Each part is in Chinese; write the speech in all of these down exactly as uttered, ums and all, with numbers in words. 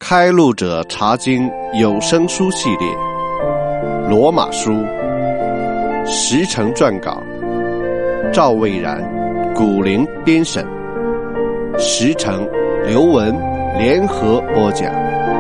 开路者查经有声书系列，罗马书，时程撰稿，赵蔚然、古灵编审，时程、刘文联合播讲。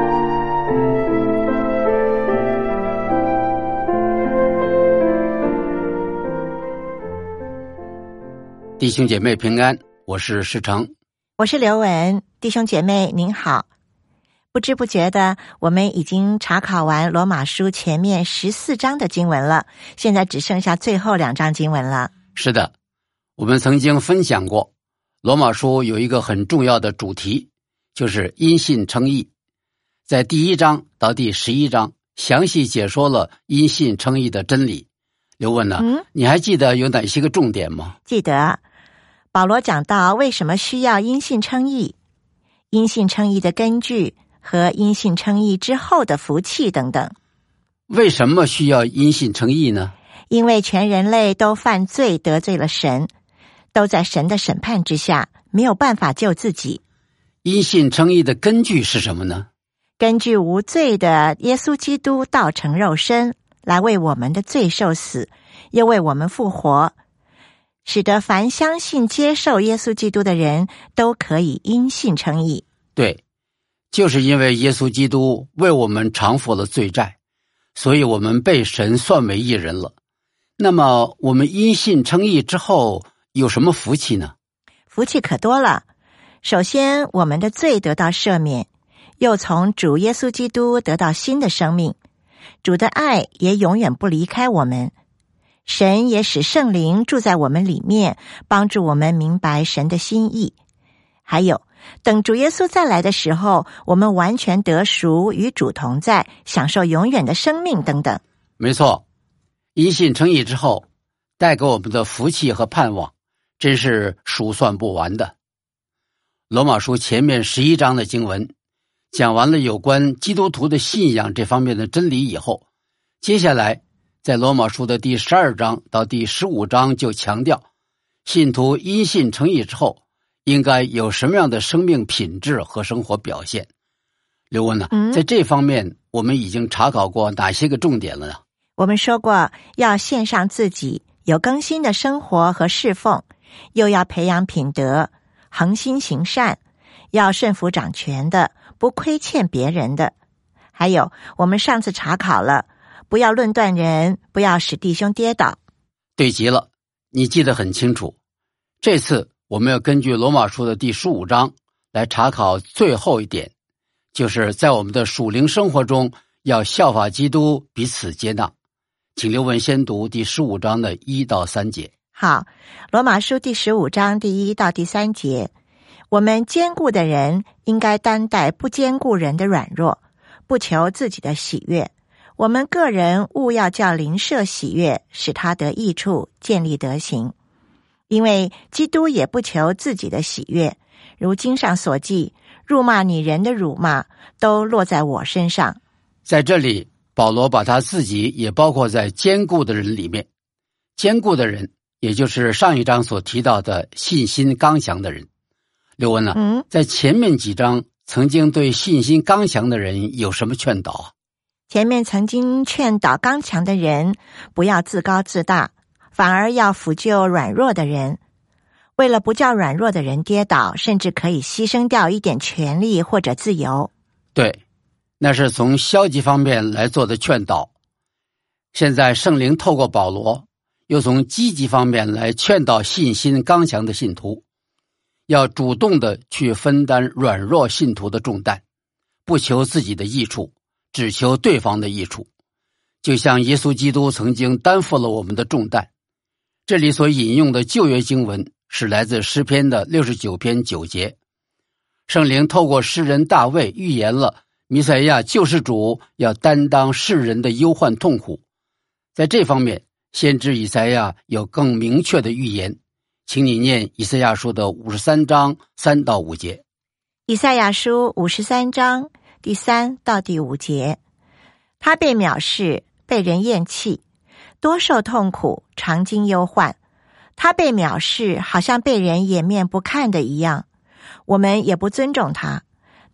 弟兄姐妹平安，我是时程， 我是刘文。弟兄姐妹您好，不知不觉的我们已经查考完罗马书前面十四章的经文了，现在只剩下最后两章经文了。 是的，我们曾经分享过罗马书有一个很重要的主题，就是因信称义。在第一章到第十一章详细解说了因信称义的真理。刘文呢、嗯、你还记得有哪些个重点吗？ 记得保罗讲到为什么需要因信称义，因信称义的根据和因信称义之后的福气等等。 为什么需要因信称义呢？ 因为全人类都犯罪得罪了神，都在神的审判之下，没有办法救自己。 因信称义的根据是什么呢？ 根据无罪的耶稣基督道成肉身，来为我们的罪受死，又为我们复活，使得凡相信接受耶稣基督的人都可以因信称义。 对，就是因为耶稣基督为我们偿付了罪债，所以我们被神算为义人了。那么我们因信称义之后有什么福气呢？ 福气可多了。首先，我们的罪得到赦免，又从主耶稣基督得到新的生命，主的爱也永远不离开我们，神也使圣灵住在我们里面，帮助我们明白神的心意。还有，等主耶稣再来的时候，我们完全得赎，与主同在，享受永远的生命等等。 没错，因信称义之后带给我们的福气和盼望真是数算不完的。罗马书前面十一章的经文讲完了有关基督徒的信仰这方面的真理以后，接下来在罗马书的第十二章到第十五章就强调信徒因信称义之后应该有什么样的生命品质和生活表现。刘文呢、嗯、在这方面我们已经查考过哪些个重点了呢？ 我们说过要献上自己，有更新的生活和侍奉，又要培养品德，恒心行善，要顺服掌权的，不亏欠别人的。还有我们上次查考了，不要论断人，不要使弟兄跌倒。 对极了，你记得很清楚。这次我们要根据罗马书的第十五章来查考最后一点，就是在我们的属灵生活中要效法基督，彼此接纳。请刘文先读第十五章的一到三节。 好，罗马书第十五章第一到第三节，我们坚固的人应该担待不坚固人的软弱，不求自己的喜悦。我们个人务要叫邻舍喜悦，使他得益处，建立德行。因为基督也不求自己的喜悦，如经上所记，辱骂你人的辱骂都落在我身上。 在这里保罗把他自己也包括在坚固的人里面。坚固的人也就是上一章所提到的信心刚强的人。刘文呢、啊嗯、在前面几章曾经对信心刚强的人有什么劝导啊？ 前面曾经劝导刚强的人不要自高自大，反而要抚救软弱的人。为了不叫软弱的人跌倒，甚至可以牺牲掉一点权利或者自由。 对，那是从消极方面来做的劝导。现在圣灵透过保罗又从积极方面来劝导信心刚强的信徒，要主动的去分担软弱信徒的重担，不求自己的益处，只求对方的益处。就像耶稣基督曾经担负了我们的重担。这里所引用的旧约经文是来自诗篇的六十九篇九节。圣灵透过诗人大卫预言了弥赛亚救世主要担当世人的忧患痛苦。在这方面，先知以赛亚有更明确的预言，请你念以赛亚书的五十三章三到五节。 以赛亚书五十三章第三到第五节，他被藐视，被人厌弃，多受痛苦，常经忧患。他被藐视，好像被人掩面不看的一样，我们也不尊重他。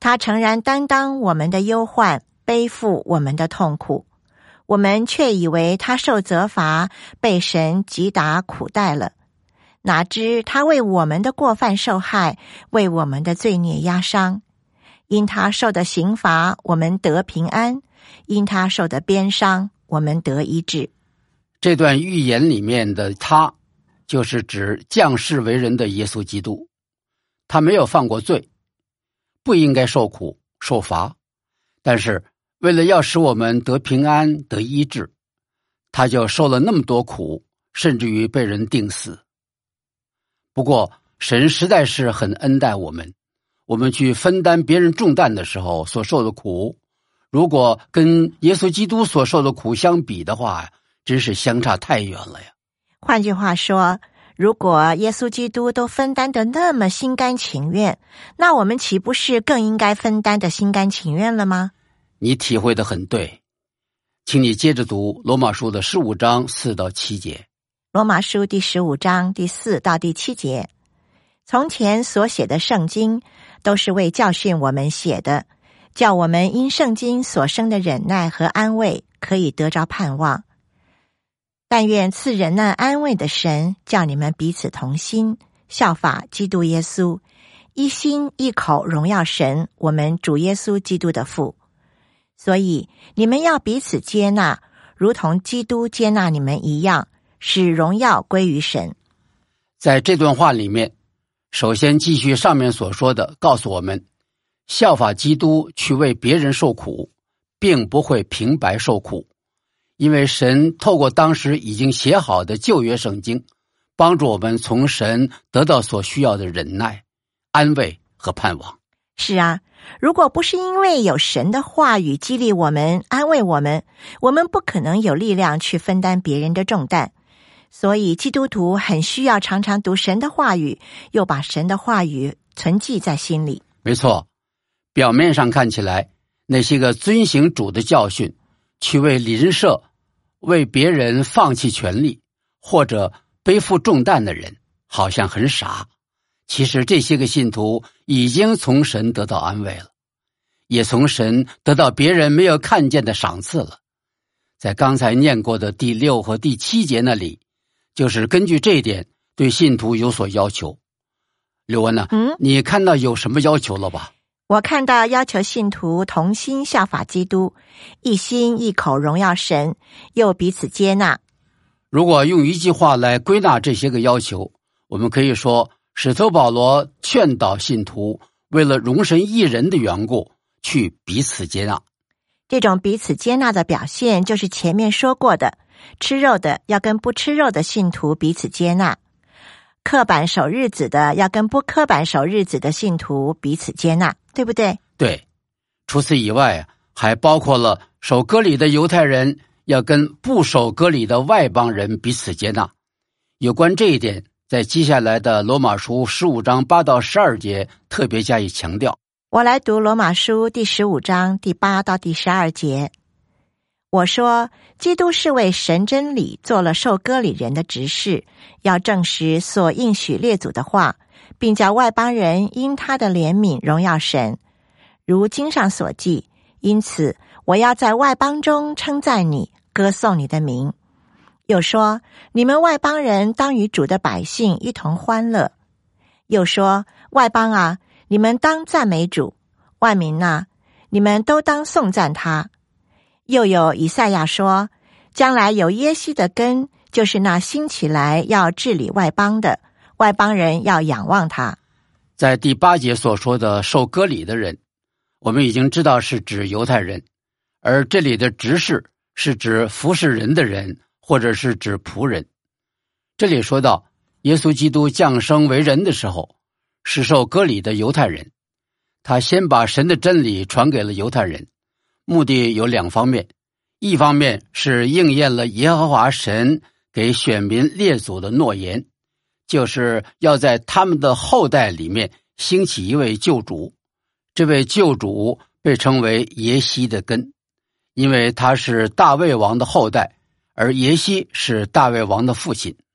他诚然担当我们的忧患，背负我们的痛苦，我们却以为他受责罚，被神击打苦待了。哪知他为我们的过犯受害，为我们的罪孽压伤。因他受的刑罚，我们得平安；因他受的鞭伤，我们得医治。 这段预言里面的他，就是指降世为人的耶稣基督。他没有犯过罪，不应该受苦受罚，但是为了要使我们得平安得医治，他就受了那么多苦，甚至于被人钉死。不过神实在是很恩待我们，我们去分担别人重担的时候所受的苦，如果跟耶稣基督所受的苦相比的话，真是相差太远了呀。 换句话说，如果耶稣基督都分担得那么心甘情愿，那我们岂不是更应该分担的心甘情愿了吗？ 你体会得很对，请你接着读罗马书的十五章四到七节。 罗马书第十五章第四到第七节，从前所写的圣经都是为教训我们写的，叫我们因圣经所生的忍耐和安慰可以得着盼望。但愿赐忍耐安慰的神，叫你们彼此同心，效法基督耶稣，一心一口荣耀神，我们主耶稣基督的父。所以你们要彼此接纳，如同基督接纳你们一样，使荣耀归于神。 在这段话里面，首先继续上面所说的，告诉我们效法基督去为别人受苦，并不会平白受苦，因为神透过当时已经写好的旧约圣经，帮助我们从神得到所需要的忍耐、安慰和盼望。 是啊，如果不是因为有神的话语激励我们、安慰我们，我们不可能有力量去分担别人的重担。所以基督徒很需要常常读神的话语，又把神的话语存记在心里。 没错，表面上看起来，那些个遵行主的教训，去为邻舍、为别人放弃权利或者背负重担的人，好像很傻。其实这些个信徒已经从神得到安慰了，也从神得到别人没有看见的赏赐了。在刚才念过的第六和第七节那里，就是根据这一点对信徒有所要求。刘文呢、啊嗯、你看到有什么要求了吧？ 我看到要求信徒同心效法基督，一心一口荣耀神，又彼此接纳。 如果用一句话来归纳这些个要求，我们可以说使徒保罗劝导信徒为了容神益人的缘故去彼此接纳。 这种彼此接纳的表现就是前面说过的，吃肉的要跟不吃肉的信徒彼此接纳，刻板守日子的要跟不刻板守日子的信徒彼此接纳，对不对？ 对，除此以外，还包括了守割礼的犹太人要跟不守割礼的外邦人彼此接纳。有关这一点，在接下来的罗马书十五章八到十二节特别加以强调。 我来读罗马书第十五章第八到第十二节。我说，基督是为神真理做了受割礼人的执事，要证实所应许列祖的话，并叫外邦人因他的怜悯荣耀神。如经上所记，因此我要在外邦中称赞你，歌颂你的名。又说，你们外邦人当与主的百姓一同欢乐。又说，外邦啊，你们当赞美主，万民啊，你们都当颂赞他。又有以赛亚说，将来有耶西的根，就是那兴起来要治理外邦的，外邦人要仰望他。 在第八节所说的受割礼的人，我们已经知道是指犹太人，而这里的执事是指服侍人的人，或者是指仆人。这里说到耶稣基督降生为人的时候，是受割礼的犹太人，他先把神的真理传给了犹太人，目的有两方面，一方面是应验了耶和华神给选民列祖的诺言，就是要在他们的后代里面兴起一位救主，这位救主被称为耶西的根，因为他是大卫王的后代，而耶西是大卫王的父亲。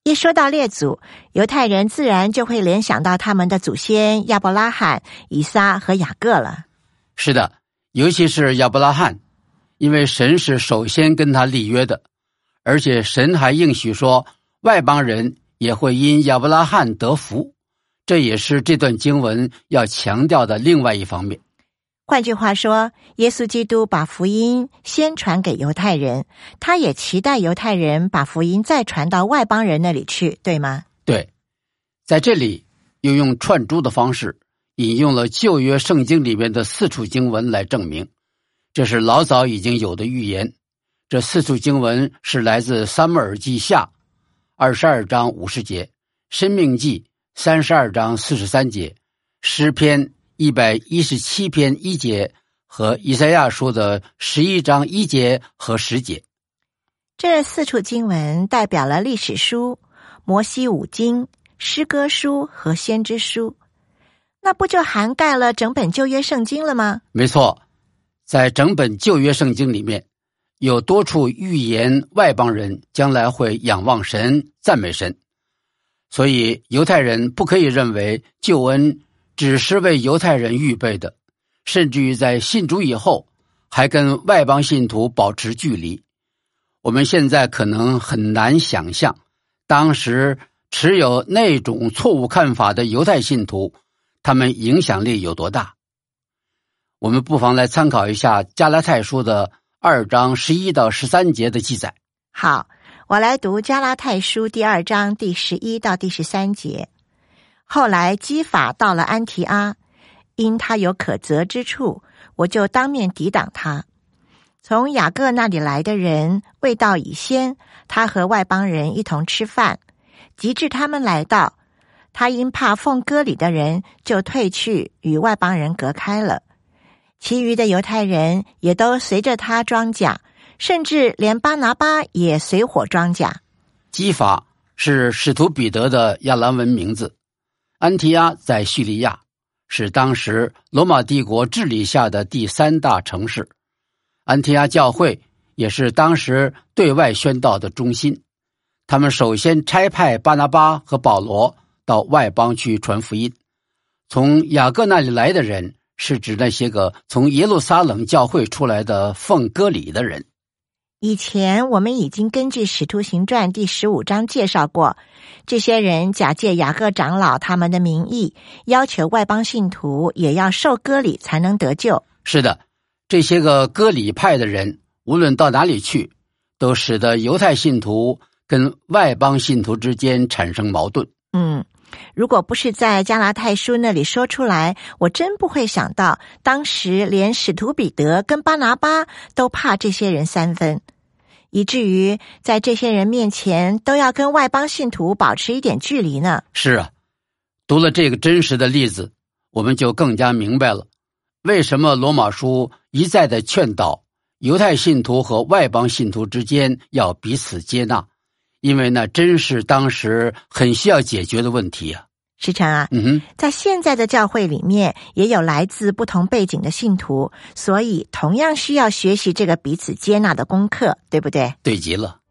一说到列祖，犹太人自然就会联想到他们的祖先亚伯拉罕、以撒和雅各了。 是的，尤其是亚伯拉罕，因为神是首先跟他立约的，而且神还应许说外邦人也会因亚伯拉罕得福，这也是这段经文要强调的另外一方面。 换句话说，耶稣基督把福音先传给犹太人，他也期待犹太人把福音再传到外邦人那里去，对吗？ 对，在这里又用串珠的方式引用了旧约圣经里面的四处经文来证明，这是老早已经有的预言。这四处经文是来自撒母耳记下二十二章五十节，申命记三十二章四十三节，诗篇一百一十七篇一节和以赛亚书的十一章一节和十节。 这四处经文代表了历史书、摩西五经、诗歌书和先知书，那不就涵盖了整本旧约圣经了吗？ 没错，在整本旧约圣经里面，有多处预言外邦人将来会仰望神、赞美神，所以犹太人不可以认为救恩只是为犹太人预备的，甚至于在信主以后还跟外邦信徒保持距离。我们现在可能很难想象当时持有那种错误看法的犹太信徒，他们影响力有多大。我们不妨来参考一下加拉太书的二章十一到十三节的记载。 好，我来读加拉太书第二章第十一到第十三节。后来基法到了安提阿，因他有可责之处，我就当面抵挡他。从雅各那里来的人未到以先，他和外邦人一同吃饭，及至他们来到，他因怕奉割礼的人，就退去与外邦人隔开了。其余的犹太人也都随着他装甲，甚至连巴拿巴也随伙装甲。 基法是使徒彼得的亚兰文名字，安提阿在叙利亚，是当时罗马帝国治理下的第三大城市。安提阿教会也是当时对外宣道的中心。他们首先差派巴拿巴和保罗到外邦去传福音。从雅各那里来的人，是指那些个从耶路撒冷教会出来的奉割礼的人。 以前我们已经根据《使徒行传》第十五章介绍过，这些人假借雅各长老他们的名义，要求外邦信徒也要受割礼才能得救。 是的，这些个割礼派的人，无论到哪里去，都使得犹太信徒跟外邦信徒之间产生矛盾。 嗯，如果不是在加拉太书那里说出来，我真不会想到当时连使徒彼得跟巴拿巴都怕这些人三分，以至于在这些人面前都要跟外邦信徒保持一点距离呢。 是啊，读了这个真实的例子，我们就更加明白了为什么罗马书一再的劝导犹太信徒和外邦信徒之间要彼此接纳，因为那真是当时很需要解决的问题啊。 石成啊， 嗯哼， 在现在的教会里面也有来自不同背景的信徒，所以同样需要学习这个彼此接纳的功课，对不对？ 对极了。